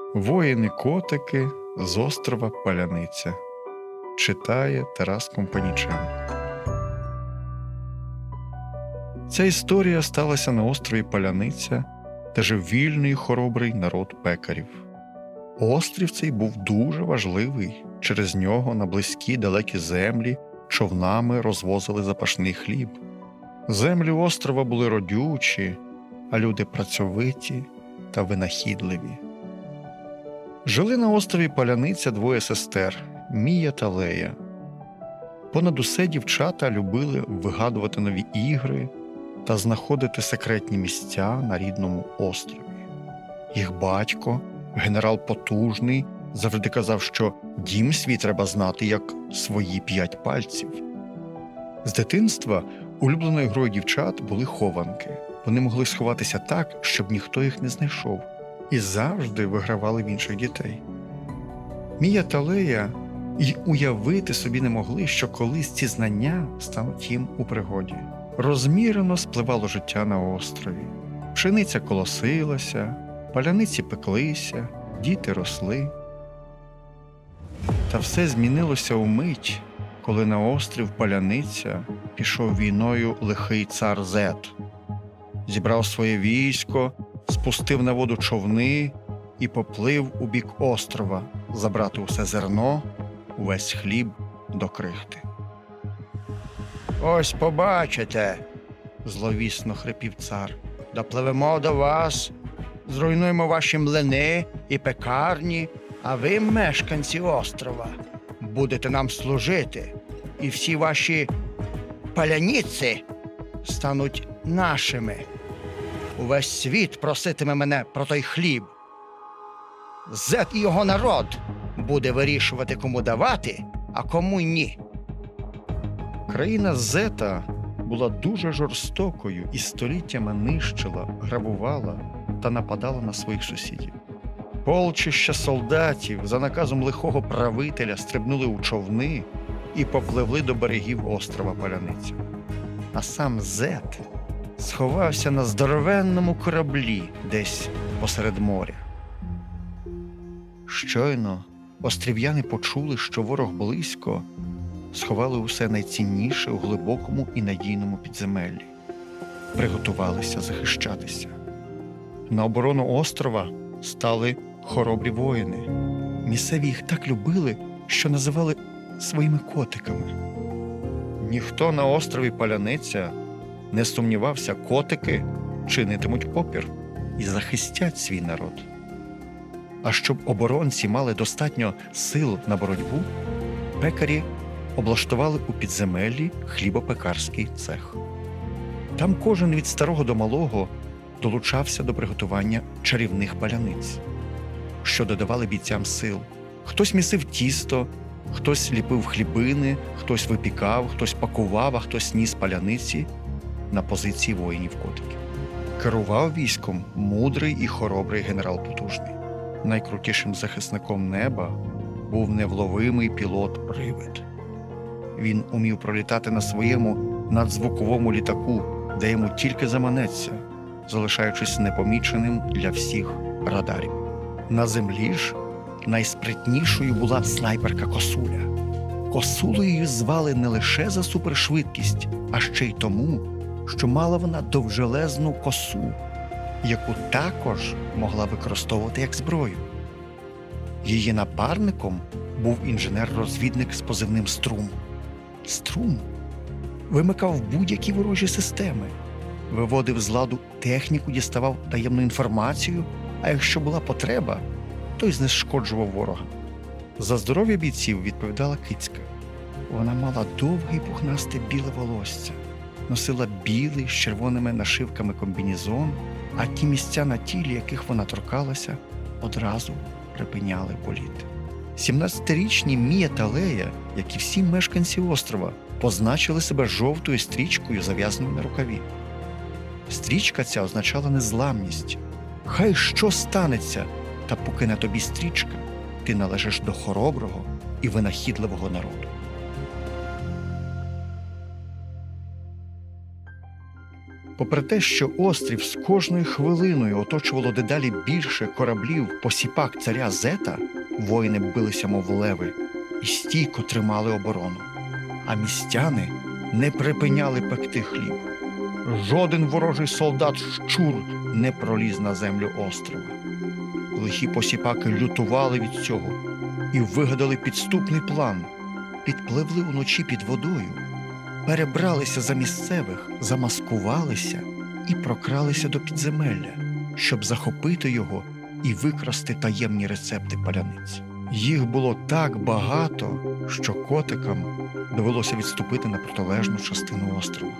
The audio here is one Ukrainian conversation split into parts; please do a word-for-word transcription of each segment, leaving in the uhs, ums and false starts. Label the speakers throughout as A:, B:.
A: Воїни-котики з острова Паляниця. Читає Тарас Компаніченко. Ця історія сталася на острові Паляниця, де жив вільний і хоробрий народ пекарів. Острів цей був дуже важливий. Через нього на близькі далекі землі човнами розвозили запашний хліб. Землі острова були родючі, а люди працьовиті та винахідливі. Жили на острові Паляниця двоє сестер – Мія та Лея. Понад усе дівчата любили вигадувати нові ігри та знаходити секретні місця на рідному острові. Їх батько, генерал Потужний, завжди казав, що дім свій треба знати як свої п'ять пальців. З дитинства улюбленою грою дівчат були хованки. Вони могли сховатися так, щоб ніхто їх не знайшов, і завжди вигравали в інших дітей. Мія та Лея й уявити собі не могли, що колись ці знання стануть їм у пригоді. Розмірено спливало життя на острові. Пшениця колосилася, паляниці пеклися, діти росли. Та все змінилося умить, коли на острів Паляниця пішов війною лихий цар Зет. Зібрав своє військо, спустив на воду човни і поплив у бік острова забрати усе зерно, увесь хліб до крихти.
B: «Ось побачите», – зловісно хрипів цар, – «допливемо до вас, зруйнуємо ваші млини і пекарні, а ви, мешканці острова, будете нам служити, і всі ваші паляниці стануть нашими. Увесь світ проситиме мене про той хліб. Зет і його народ буде вирішувати, кому давати, а кому ні».
A: Країна Зета була дуже жорстокою і століттями нищила, грабувала та нападала на своїх сусідів. Полчища солдатів за наказом лихого правителя стрибнули у човни і попливли до берегів острова Паляниця. А сам Зет сховався на здоровенному кораблі десь посеред моря. Щойно острів'яни почули, що ворог близько, сховали усе найцінніше у глибокому і надійному підземеллі. Приготувалися захищатися. На оборону острова стали хоробрі воїни. Місцеві їх так любили, що називали своїми котиками. Ніхто на острові Паляниця не сумнівався, котики чинитимуть опір і захистять свій народ. А щоб оборонці мали достатньо сил на боротьбу, пекарі облаштували у підземеллі хлібопекарський цех. Там кожен від старого до малого долучався до приготування чарівних паляниць, що додавали бійцям сил. Хтось місив тісто, хтось ліпив хлібини, хтось випікав, хтось пакував, а хтось ніс паляниці на позиції воїнів-котиків. Керував військом мудрий і хоробрий генерал Потужний. Найкрутішим захисником неба був невловимий пілот-привид. Він умів пролітати на своєму надзвуковому літаку, де йому тільки заманеться, залишаючись непоміченим для всіх радарів. На землі ж найспритнішою була снайперка Косуля. Косулею звали не лише за супершвидкість, а ще й тому, що мала вона довжелезну косу, яку також могла використовувати як зброю. Її напарником був інженер-розвідник з позивним «Струм». Струм вимикав будь-які ворожі системи, виводив з ладу техніку, діставав таємну інформацію, а якщо була потреба, то й знешкоджував ворога. За здоров'я бійців відповідала Кицька. Вона мала довге й пухнасте біле волосся, носила білий з червоними нашивками комбінезон, а ті місця на тілі, яких вона торкалася, одразу припиняли боліти. сімнадцятирічні Мія та Лея, як і всі мешканці острова, позначили себе жовтою стрічкою, зав'язаною на рукаві. Стрічка ця означала незламність. Хай що станеться, та поки на тобі стрічка, ти належиш до хороброго і винахідливого народу. Попри те, що острів з кожною хвилиною оточувало дедалі більше кораблів посіпак царя Зета, воїни билися, мов леви, і стійко тримали оборону. А містяни не припиняли пекти хліб. Жоден ворожий солдат-щур не проліз на землю острова. Лихі посіпаки лютували від цього і вигадали підступний план. Підпливли уночі під водою, перебралися за місцевих, замаскувалися і прокралися до підземелля, щоб захопити його і викрасти таємні рецепти паляниць. Їх було так багато, що котикам довелося відступити на протилежну частину острова.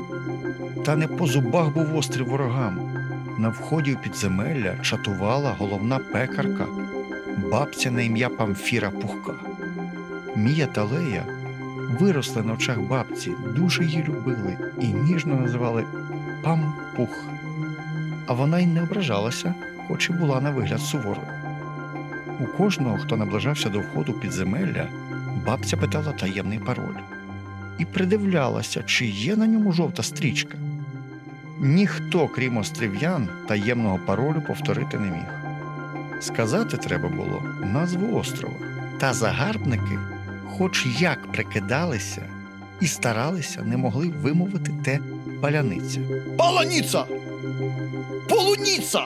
A: Та не по зубах був острів ворогам. На вході у підземелля чатувала головна пекарка, бабця на ім'я Памфіра Пухка. Мія та Лея виросли на очах бабці, дуже її любили і ніжно називали Пампух. А вона й не ображалася, хоч і була на вигляд суворою. У кожного, хто наближався до входу підземелля, бабця питала таємний пароль і придивлялася, чи є на ньому жовта стрічка. Ніхто, крім острів'ян, таємного паролю повторити не міг. Сказати треба було назву острова. Та загарбники, хоч як прикидалися і старалися, не могли вимовити те паляниця.
B: «Паланіца! Полуніца!»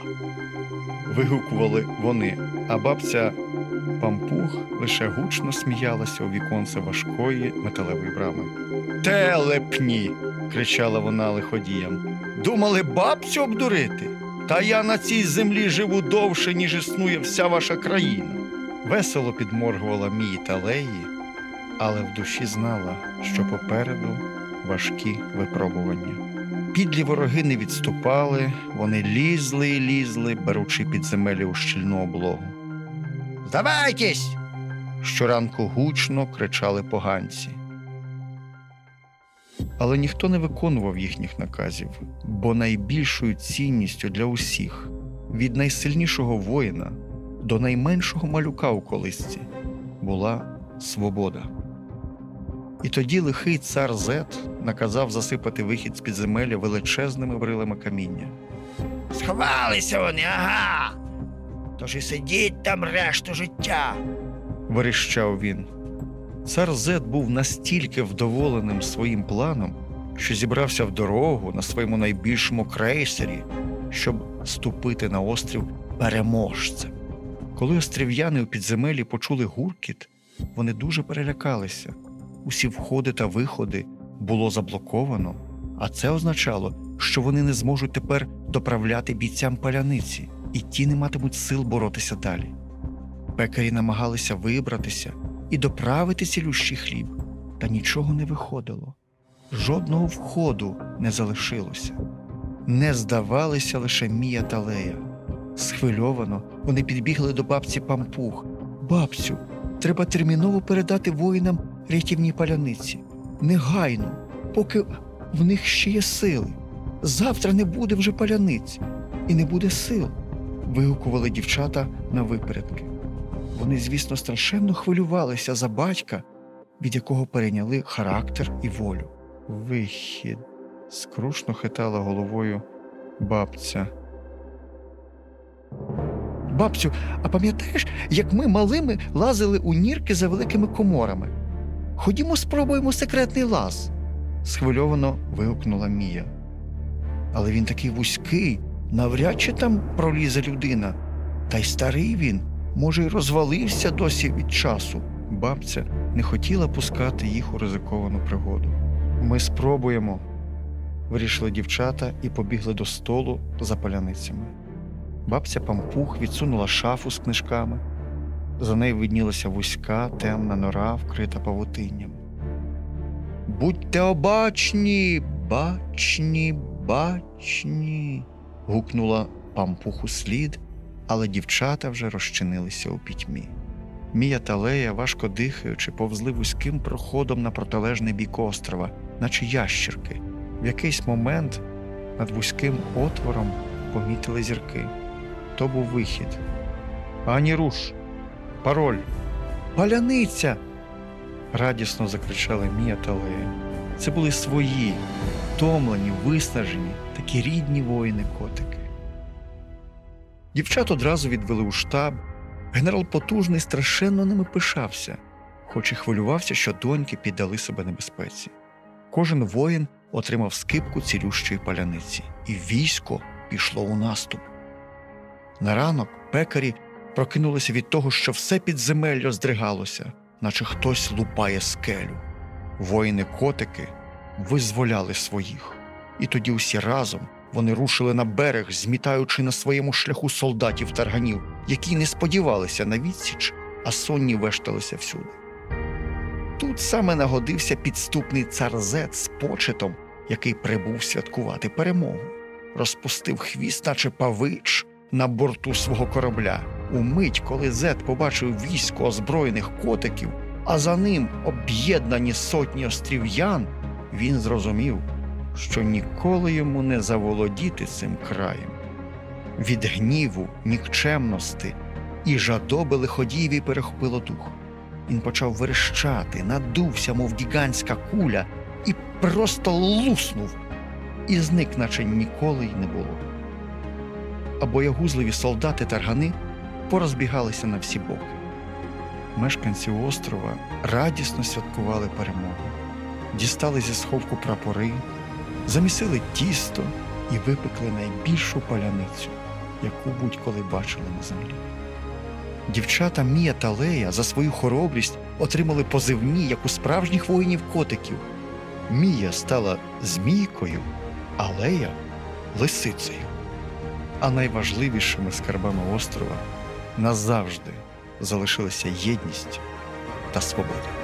A: Вигукували вони, а бабця Пампух лише гучно сміялася у віконце важкої металевої брами. «Телепні!» – кричала вона лиходіям. «Думали бабцю обдурити? Та я на цій землі живу довше, ніж існує вся ваша країна!» Весело підморгувала Мії та Леї, але в душі знала, що попереду важкі випробування. Підлі вороги не відступали, вони лізли і лізли, беручи підземелля у щільну облогу.
B: «Здавайтесь!»
A: – щоранку гучно кричали поганці. Але ніхто не виконував їхніх наказів, бо найбільшою цінністю для усіх, від найсильнішого воїна до найменшого малюка у колисці, була свобода. І тоді лихий цар Зет наказав засипати вихід з підземелля величезними брилами каміння.
B: «Сховалися вони, ага! Тож і сидіть там решту життя!»
A: – верещав він. Цар Зет був настільки вдоволеним своїм планом, що зібрався в дорогу на своєму найбільшому крейсері, щоб ступити на острів переможцем. Коли острів'яни у підземеллі почули гуркіт, вони дуже перелякалися. Усі входи та виходи було заблоковано, а це означало, що вони не зможуть тепер доправляти бійцям паляниці, і ті не матимуть сил боротися далі. Пекарі намагалися вибратися і доправити цілющий хліб, та нічого не виходило. Жодного входу не залишилося. Не здавалися лише Мія та Лея. Схвильовано вони підбігли до бабці Пампух. «Бабцю, треба терміново передати воїнам рятівні паляниці. Негайно, поки в них ще є сили. Завтра не буде вже паляниць і не буде сил», – вигукували дівчата на випередки. Вони, звісно, страшенно хвилювалися за батька, від якого перейняли характер і волю. «Вихід», – скрушно хитала головою бабця. «Бабцю, а пам'ятаєш, як ми малими лазили у нірки за великими коморами? Ходімо спробуємо секретний лаз», – схвильовано вигукнула Мія. «Але він такий вузький, навряд чи там пролізе людина. Та й старий він, може, й розвалився досі від часу». Бабця не хотіла пускати їх у ризиковану пригоду. «Ми спробуємо», – вирішили дівчата і побігли до столу за паляницями. Бабця Пампух відсунула шафу з книжками. За нею виднілася вузька, темна нора, вкрита павутинням. «Будьте обачні, бачні, бачні!» – гукнула Пампух услід, але дівчата вже розчинилися у пітьмі. Мія та Лея, важко дихаючи, повзли вузьким проходом на протилежний бік острова, наче ящірки. В якийсь момент над вузьким отвором помітили зірки. То був вихід. «Ані руш! Пароль! Паляниця!» – радісно закричали Мія та Лея. Це були свої, втомлені, виснажені, такі рідні воїни-котики. Дівчат одразу відвели у штаб. Генерал Потужний страшенно ними пишався, хоч і хвилювався, що доньки піддали себе небезпеці. Кожен воїн отримав скипку цілющої паляниці, і військо пішло у наступ. На ранок пекарі прокинулися від того, що все підземелля здригалося, наче хтось лупає скелю. Воїни-котики визволяли своїх. І тоді усі разом вони рушили на берег, змітаючи на своєму шляху солдатів-тарганів, які не сподівалися на відсіч, а сонні вешталися всюди. Тут саме нагодився підступний цар Зет з почетом, який прибув святкувати перемогу. Розпустив хвіст, наче павич, на борту свого корабля. Умить, коли Зет побачив військо озброєних котиків, а за ним об'єднані сотні острів'ян, він зрозумів, що ніколи йому не заволодіти цим краєм. Від гніву, нікчемності і жадоби лиходієві перехопило дух. Він почав верещати, надувся, мов гігантська куля, і просто луснув, і зник, наче ніколи й не було. А боягузливі солдати-таргани порозбігалися на всі боки. Мешканці острова радісно святкували перемогу, дістали зі сховку прапори, замісили тісто і випекли найбільшу паляницю, яку будь-коли бачили на землі. Дівчата Мія та Лея за свою хоробрість отримали позивні, як у справжніх воїнів-котиків. Мія стала змійкою, а Лея – лисицею. А найважливішими скарбами острова назавжди залишилися єдність та свобода.